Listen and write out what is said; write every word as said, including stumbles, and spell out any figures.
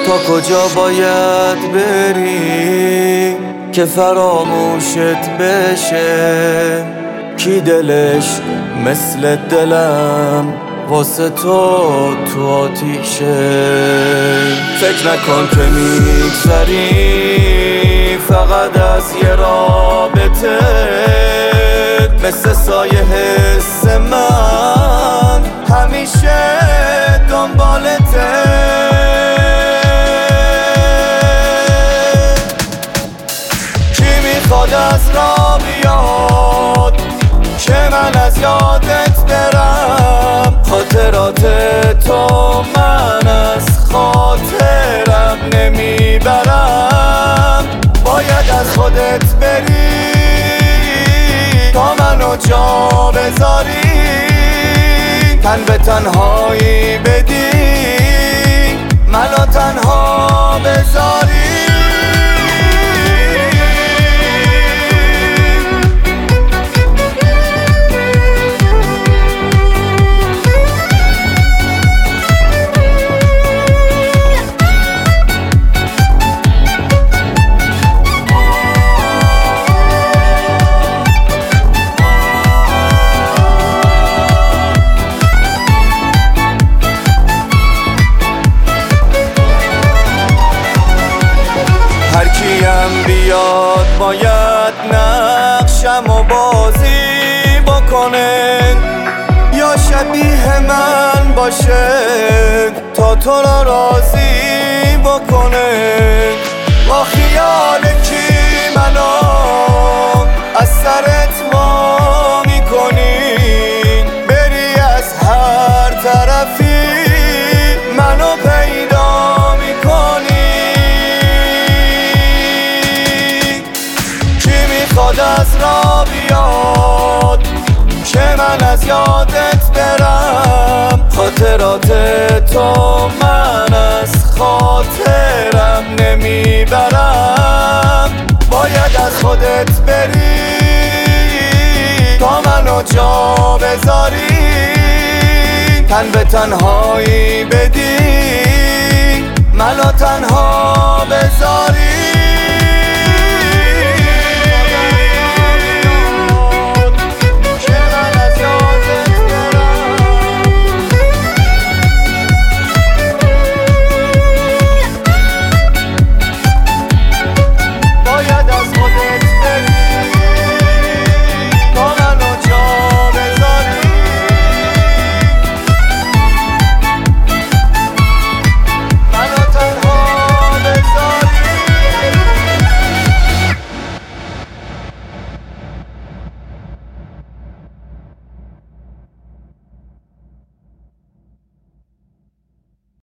تا کجا باید بری که فراموشت بشه؟ کی دلش مثل دلم واسه تو تو آتیشه؟ فکر نکن که میگذری فقط از یه رابطه، مثل سایه حس من همیشه دنبالته. کی میخواد از راه بیاد که من از یادت برم؟ خاطرات تو من از خاطرم نمیبرم. باید از خودت بری تا منو جا بذاری، تن به تنهایی بدی منو تنها بذاری. هرکیم بیاد باید نقشم و بازی بکنه، یا شبیه من باشه تا تو را راضی بکنه. با خیال کی منو از سرت ما میکنی؟ بری از هر طرفی منو پیدا میکنی. خود از راه بیاد که من از یادت برم؟ خاطرات تو من از خاطرم نمیبرم. باید از خودت بری تا منو جا بذاری، تن به تنهایی بدی